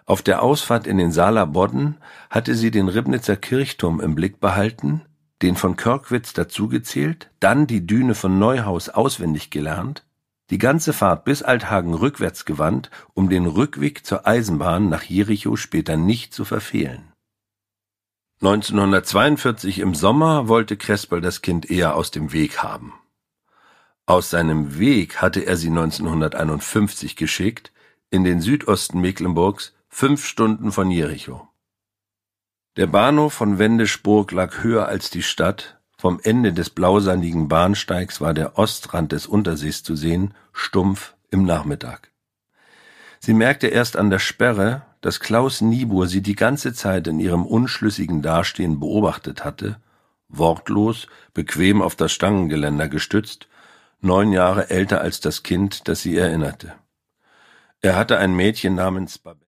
Auf der Ausfahrt in den Saaler Bodden hatte sie den Ribnitzer Kirchturm im Blick behalten, den von Körkwitz dazugezählt, dann die Düne von Neuhaus auswendig gelernt, die ganze Fahrt bis Althagen rückwärts gewandt, um den Rückweg zur Eisenbahn nach Jericho später nicht zu verfehlen. 1942 im Sommer wollte Cresperl das Kind eher aus dem Weg haben. Aus seinem Weg hatte er sie 1951 geschickt, in den Südosten Mecklenburgs, 5 Stunden von Jericho. Der Bahnhof von Wendesburg lag höher als die Stadt, vom Ende des blausandigen Bahnsteigs war der Ostrand des Untersees zu sehen, stumpf im Nachmittag. Sie merkte erst an der Sperre, dass Klaus Niebuhr sie die ganze Zeit in ihrem unschlüssigen Dastehen beobachtet hatte, wortlos, bequem auf das Stangengeländer gestützt, 9 Jahre älter als das Kind, das sie erinnerte. Er hatte ein Mädchen namens Babette